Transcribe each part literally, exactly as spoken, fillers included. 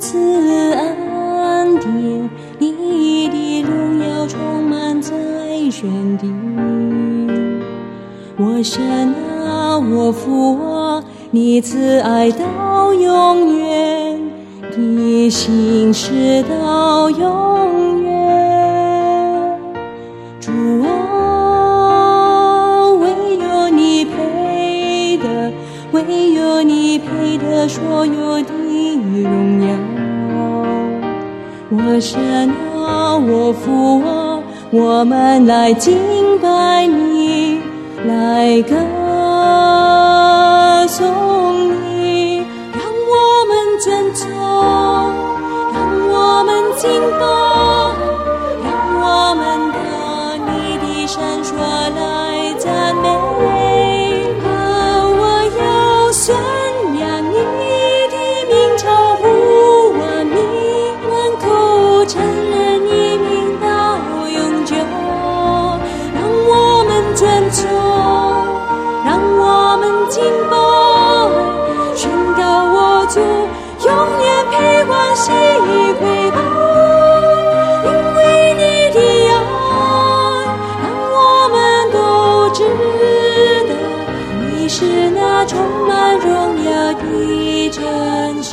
慈恩典，你的荣耀充满在全地。我神啊，我父啊，你慈爱到永远，你信实到永远。主啊，唯有你配得，唯有你配得所有的荣耀。我神啊，我父啊，我们来敬拜你，来歌颂你，让我们尊崇，让我们敬拜，让我们到你的圣所来赞美。啊，我要宣扬你的名，超乎万民，万口承认你名到永久，让我们尊崇，让我们敬拜，宣告我主永远配欢喜归报，因为你的爱让我们都知道，你是那充满荣耀的真神。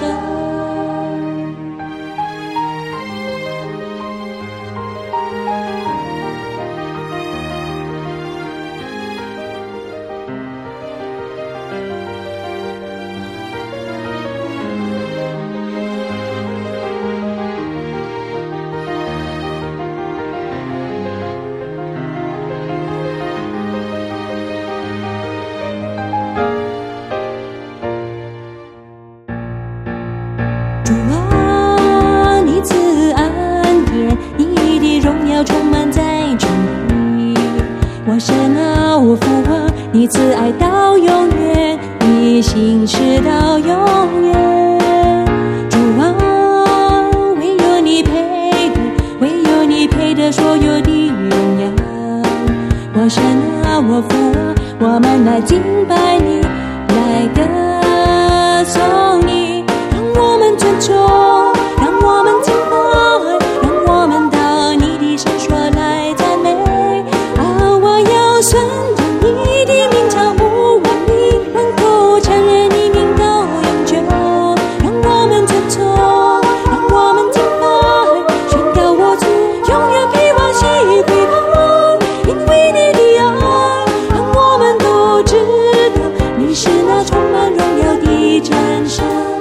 主啊，你慈恩典，你的荣耀充满在全地。我神啊，我父啊，你慈爱到永远，你信实到永远。主啊，唯有你配得，唯有你配得所有的荣耀。我神啊，我父啊，我们来敬拜你，来歌颂你，我们尊重，让我们敬拜，让我们到你的圣所来赞美。啊，我要宣扬你的名，超乎万民，万口承认你名到永久。让我们尊重，让我们敬拜，宣告我主永远配欢喜归报，因为你的爱让我们都知道，你是那充满荣耀的真神。